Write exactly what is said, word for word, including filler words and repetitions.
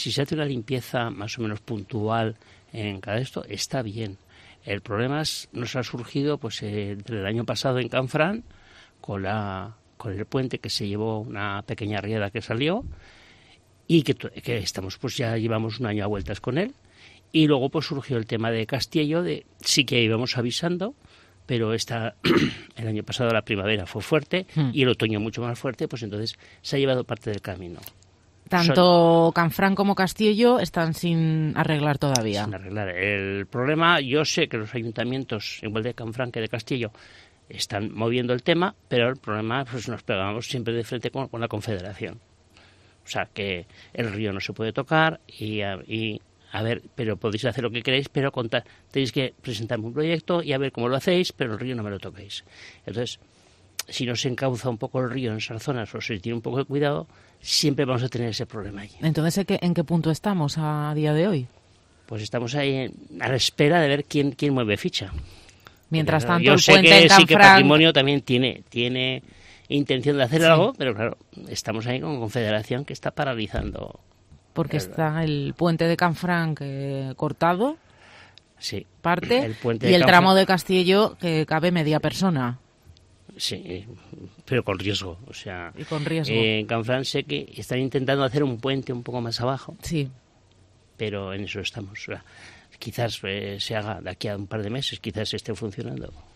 Si se hace una limpieza más o menos puntual en cada esto, está bien. El problema es, nos ha surgido pues eh, entre el año pasado en Canfrán, con la con el puente que se llevó una pequeña riada que salió, y que, que estamos pues ya llevamos un año a vueltas con él. Y luego pues surgió el tema de Castillo, de sí que íbamos avisando, pero esta, el año pasado la primavera fue fuerte hmm. y el otoño mucho más fuerte, pues entonces se ha llevado parte del camino. Tanto Son, Canfrán como Castillo están sin arreglar todavía. Sin arreglar. El problema, yo sé que los ayuntamientos, igual de Canfrán que de Castillo, están moviendo el tema, pero el problema pues nos pegamos siempre de frente con, con la Confederación. O sea, que el río no se puede tocar y... y a ver, pero podéis hacer lo que queréis, pero contar, tenéis que presentarme un proyecto y a ver cómo lo hacéis, pero el río no me lo toquéis. Entonces, si no se encauza un poco el río en esas zonas o se tiene un poco de cuidado, siempre vamos a tener ese problema allí. Entonces, ¿en qué, en qué punto estamos a día de hoy? Pues estamos ahí en, a la espera de ver quién, quién mueve ficha. Mientras Porque, tanto, yo el sé puente que en Canfrán... sí que Patrimonio también tiene, tiene intención de hacer sí. algo, pero claro, estamos ahí con Confederación que está paralizando... Porque está el puente de Canfrán que cortado, sí, parte, el puente y de el Canfrán, tramo de Castillo que cabe media persona. Sí, pero con riesgo. O sea, y con riesgo. Eh, en Canfrán sé que están intentando hacer un puente un poco más abajo. Sí. Pero en eso estamos. O sea, quizás eh, se haga de aquí a un par de meses, quizás esté funcionando.